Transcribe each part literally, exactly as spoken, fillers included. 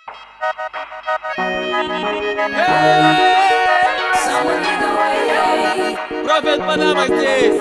Профит Панама здесь.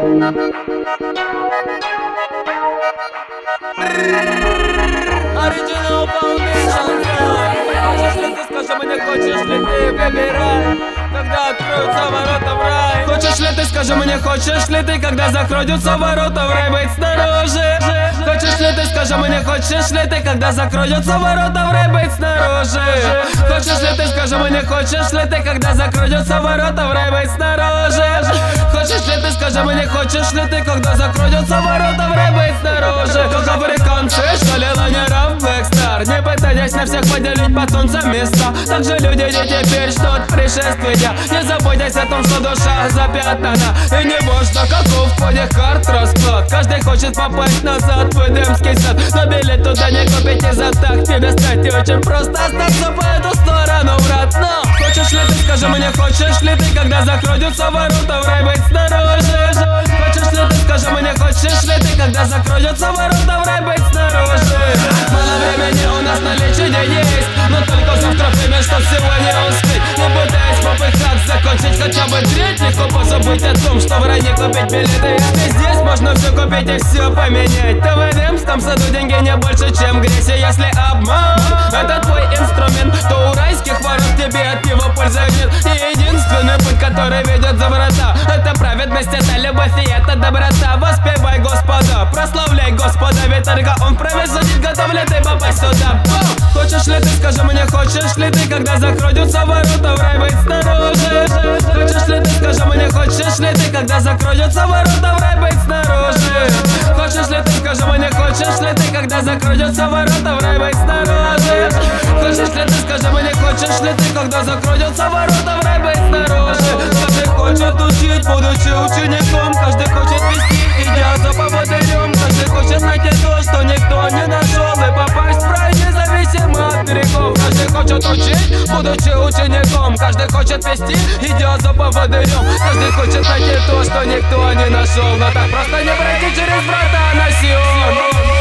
Original Foundation. Хочешь ли ты, скажи мне, хочешь ли ты, выбирай, когда откроются ворота в рай. Хочешь ли ты, скажи мне, хочешь ли ты, когда закроются ворота в рай, быть снаружи. Хочешь ли ты, скажи мне, хочешь ли ты, когда закроются ворота в рай, быть снаружи. Хочешь ли ты, скажи мне, хочешь ли ты, когда закроются ворота в рай, быть снаружи. Хочешь ли ты, скажи мне, хочешь ли ты, когда закроются ворота в рай, быть снаружи. Как африканцы, шалили лайнеров Blackstar, не пытаясь на всех поделить под солнцем места. Так же люди не теперь ждут пришествия. Не заботясь о том, что душа запятнана, и не важно, каков в ходе карт расклад. Каждый хочет попасть назад в Эдемский сад, но билет туда не купить из-за так тебе стать. И очень просто остаться по эту сторону врат. Но хочешь ли ты, скажи мне, хочешь ли ты, когда закроются ворота в рай, быть снаружи. Хочешь ли ты, скажи мне, хочешь ли ты, когда закроются ворота в рай, быть снаружи. Мало времени у нас наличие есть, но только завтра время, что сегодня успеть. Не пытаясь попытаться закончить хотя бы треть, легко позабыть о том, что в рай не купить билеты. Если здесь можно все купить и все поменять, то в Эдемском саду деньги не больше, чем грязь. И если обман — это твой инструмент, то у райских ворот тебе от него пользы нет. И единственный путь, который ведет за врата, это праведность, это любовь и это доброта. Воспевай Господа, прославляй Господа, ведь только Он вправе судить, готов ли ты попасть сюда. Хочешь ли ты, скажи мне, хочешь ли ты, когда закроются ворота в рай, быть снаружи. Хочешь ли ты, скажи мне, хочешь ли ты, когда закроются ворота в рай, быть снаружи. Хочешь ли ты, скажи мне, хочешь ли ты, когда закроются ворота в рай, быть снаружи. Хочешь ли ты, скажи мне, хочешь ли ты, когда закроются ворота в рай, быть снаружи. Каждый хочет учить, будучи учеником, каждый хочет вести, идя за поводырем. Каждый хочет найти то, что никто не нашел, и попасть в рай независимо от берегов. Каждый хочет учить, будучи учеником, каждый хочет вести, идя за поводырем. Каждый хочет найти то, что никто не нашел, но так просто не пройти через врата на Сион.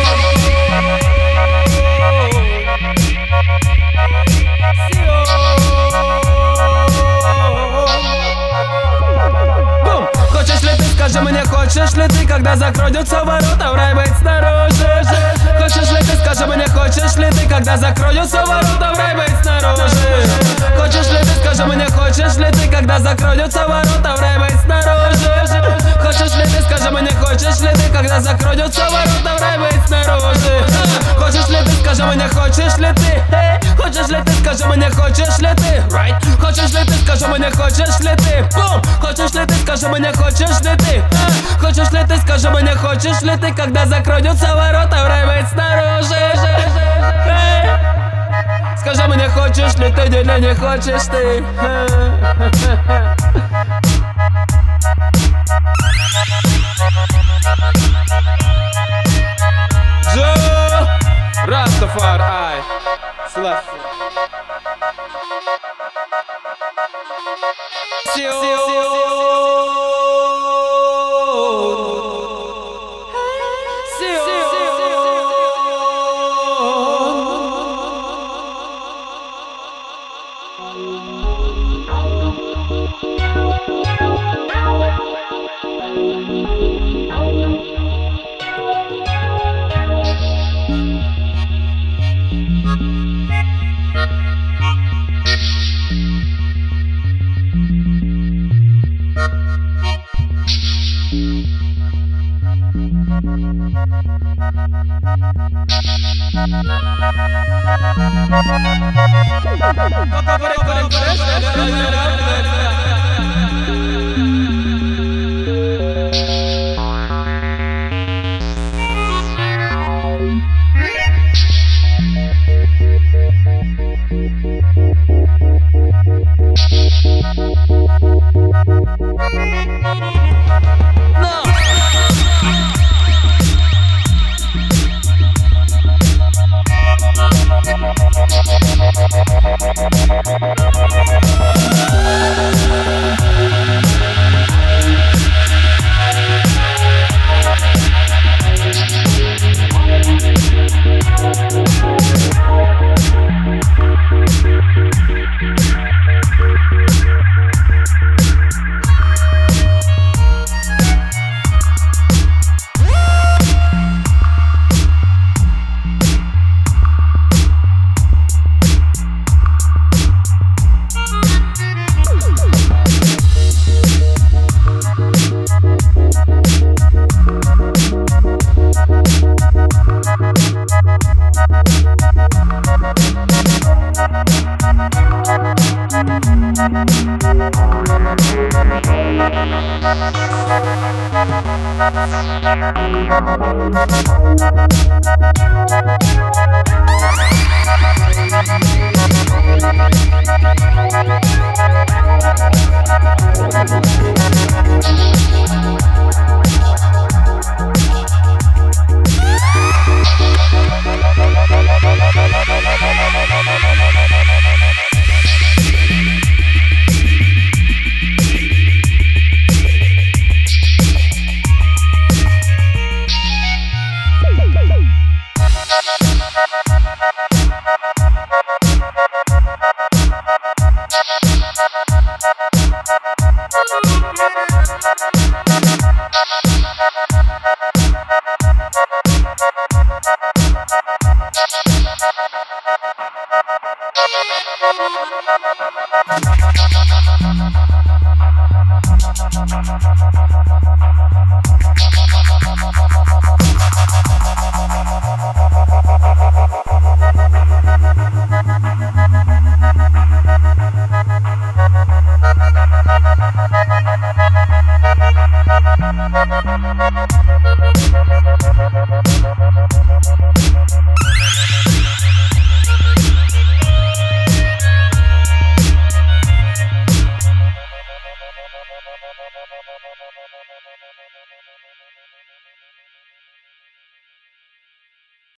Хочешь ли ты, скажи мне, хочешь ли ты, когда закроются ворота в рай, быть снаружи. Хочешь ли ты, скажи мне, хочешь ли ты, когда закроются ворота в рай, быть снаружи. Хочешь ли ты, скажи мне, хочешь ли ты, когда закроются ворота в рай, быть снаружи. Хочешь ли ты, скажи мне, хочешь ли ты, когда закроются ворота в рай, быть снаружи. Хочешь ли ты, скажи мне, хочешь ли ты, хочешь ли ты, скажи мне, хочешь ли ты, right? Хочешь ли ты, скажи мне, хочешь ли ты, бум. Хочешь ли ты, скажи мне, хочешь ли ты, хочешь ли ты, скажи мне, хочешь ли ты, когда закроются ворота в рай, быть снаружи. Скажи мне, хочешь ли ты или не хочешь ты. Джо Растафари Слав No.